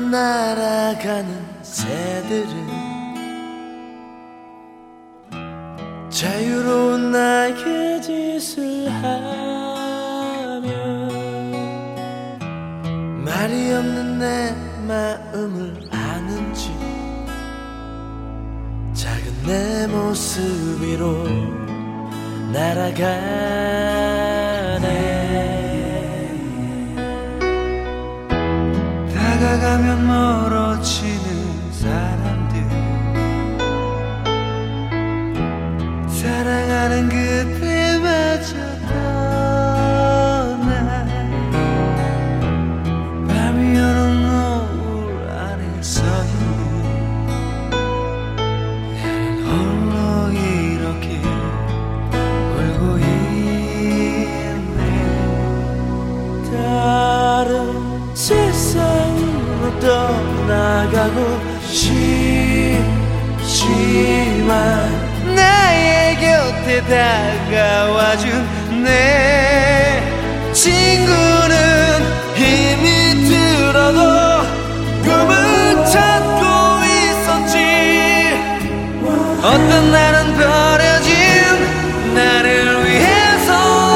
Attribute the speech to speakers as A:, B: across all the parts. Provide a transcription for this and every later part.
A: 날아가는 새들은 자유로운 날개짓을 하며 말이 없는 내 마음을 아는지 작은 내 모습 위로 날아가네.
B: 다가가면 멀어지는 사람들 사랑하는 그때마저 떠나 밤이 오는 노을 안에 서있는 나는 홀로 이렇게 울고 있네.
A: 다른 세상으로 떠나가고 싶지만
B: 나의 곁에 다가와준 내 친구는 힘이 들어도 꿈을 찾고 있었지. 어떤 날은 버려진 나를 위해서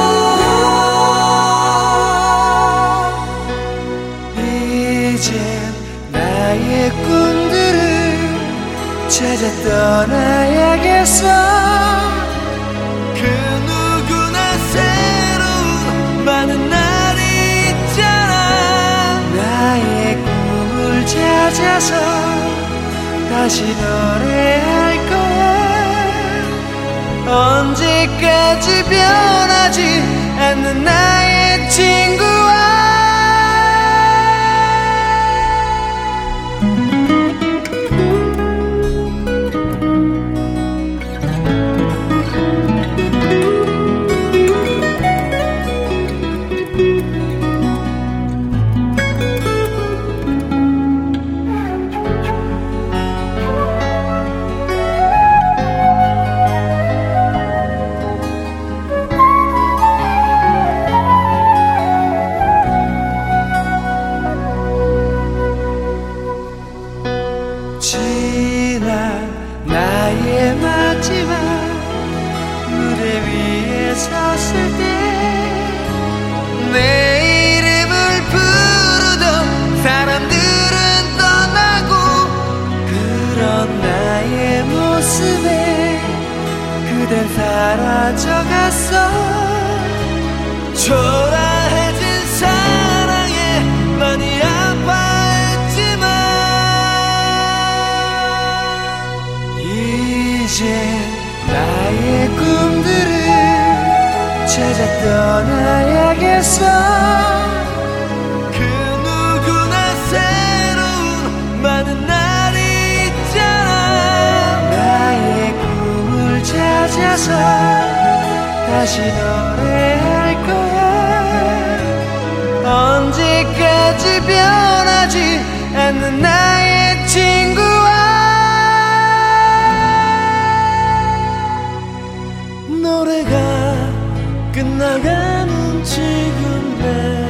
B: 이젠 나의 꿈들을 찾아 떠나야겠어. 그 누구나 새로운 많은 날이 있잖아. 나의 꿈을 찾아서 다시 노래할 거야. 언제까지 변하지 않는 나의 친구야. 지난 나의 마지막 무대 위에 섰을 때 내 이름을 부르던 사람들은 떠나고 그런 나의 모습에 그댄 사라져갔어. 초라해진 사랑에 많이 아파했지만 이제 나의 꿈들을 찾아 떠나야겠어. 그 누구나 새로운 많은 날이 있잖아. 나의 꿈을 찾아서 다시 노래할 거야. 언제까지 변하지 않는 나의 친구야.
A: 노래가 끝나가는 지금 내